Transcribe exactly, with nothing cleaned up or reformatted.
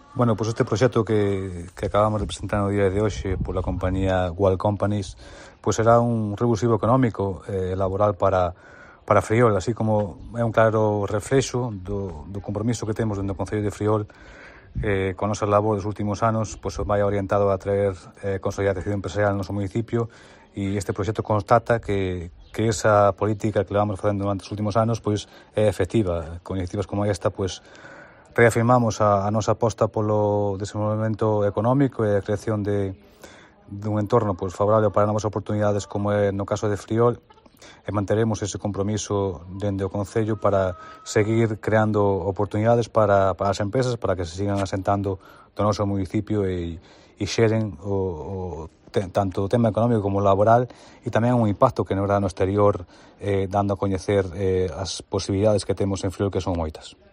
Bueno, pois este proxecto que, que acabamos de presentar no día de hoxe pola compañía Wall Companies pois será un revulsivo económico e eh, laboral para, para Friol, así como é un claro reflexo do, do compromiso que temos dentro do Concello de Friol eh, con nosa labor dos últimos anos, pois vai orientado a traer eh, consolidación empresarial no noso municipio, e este proxecto constata que, que esa política que levamos facendo durante os últimos anos pois é efectiva. Con iniciativas como esta, pois reafirmamos a, a nosa aposta polo desenvolvemento económico e a creación de, de un entorno pois, favorable para novas oportunidades, como é no caso de Friol, e manteremos ese compromiso dende o Concello para seguir creando oportunidades para, para as empresas, para que se sigan asentando do noso municipio e, e xeren o, o, te, tanto o tema económico como laboral, e tamén un impacto que nos dá no exterior, eh, dando a coñecer eh, as posibilidades que temos en Friol, que son moitas.